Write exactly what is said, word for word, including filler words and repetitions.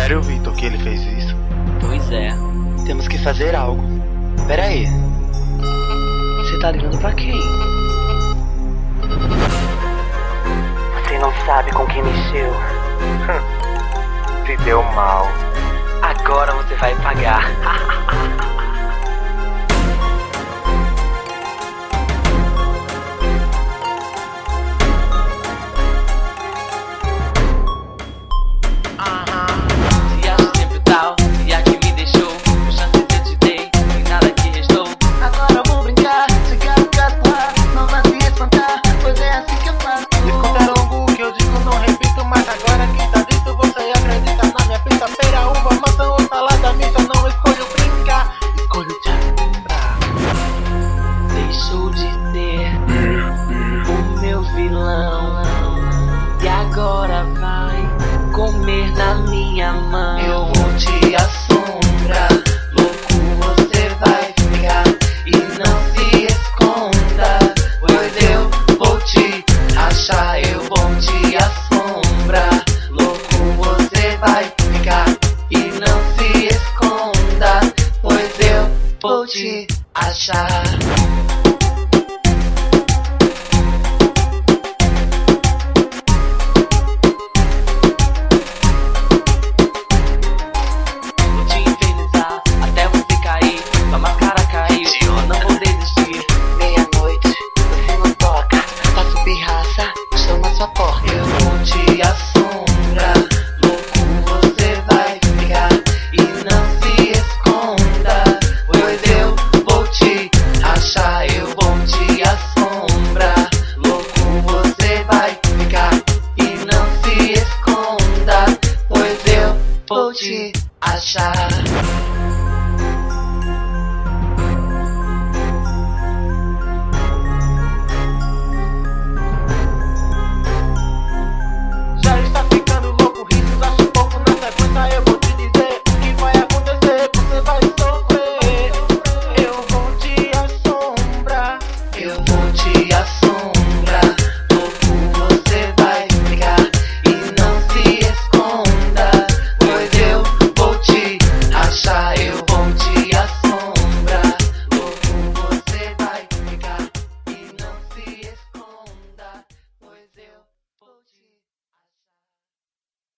Sério, Vitor, que ele fez isso? Pois é. Temos que fazer algo. Pera aí. Você tá ligando pra quem? Você não sabe com quem mexeu. Se deu mal. Agora você vai pagar. Se acha sempre tal, e a que me deixou, o chance eu te dei, e nada que restou. Agora eu vou brincar, chegar no gastar, não vai se espantar, pois é assim que eu faço. Escuta longo que eu digo, não repito, mas agora que tá dito, você acredita na minha pista. Pera, uva, maçã ou salada mista, não escolho brincar, escolho te assombrar. Deixou de ser o meu vilão, e agora vai comer na minha mão. Eu vou te assombrar, louco você vai ficar. E não se esconda, pois eu vou te achar. Eu vou te assombrar, louco você vai ficar. E não se esconda, pois eu vou te achar. Vou te infernizar até você cair, sua máscara caiu, eu não vou desistir. Meia-noite, você não toca, faço pirraça, chama sua porta. Eu vou te assombrar, louco você vai ficar. E não se esconda, pois eu vou te achar. Eu vou te assombrar, louco você vai ficar. E não se esconda, pois eu vou te achar.